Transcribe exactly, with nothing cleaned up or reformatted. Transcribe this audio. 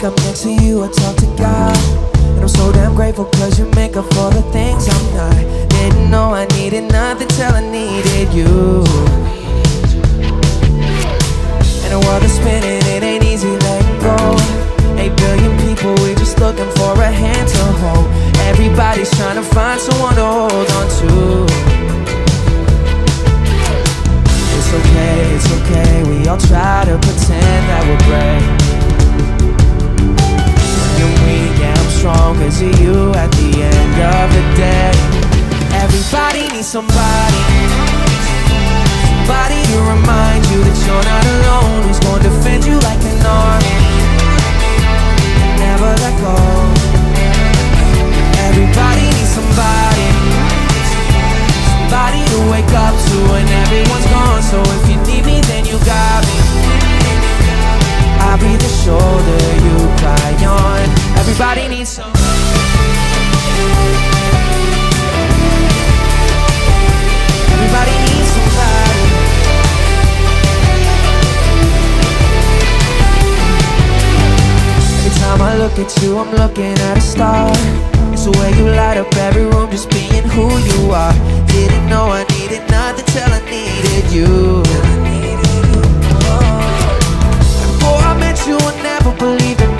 up next to you, I talk to God. And I'm so damn grateful cause you make up for the things I'm not. Didn't know I needed nothing till I needed you. And the world is spinning, it ain't easy letting go. Eight billion people, we just looking for a hand to hold. Everybody's trying to find someone to hold on to. It's okay, it's okay, we all try to pretend that we're brave. When I'm weak, yeah, I'm strong cause of you at the end of the day. Everybody needs somebody, somebody to remind you that you're not alone, who's gonna defend you like an army, never let go. Everybody needs somebody, somebody to wake up to when everyone's gone. So if you need me, then you got me. I'll be the shoulder you cry on. Everybody needs some. Everybody needs somebody. Every time I look at you, I'm looking at a star. It's the way you light up every room, just being who you are. Didn't know I needed nothing till I needed you. Before I met you, I never believed in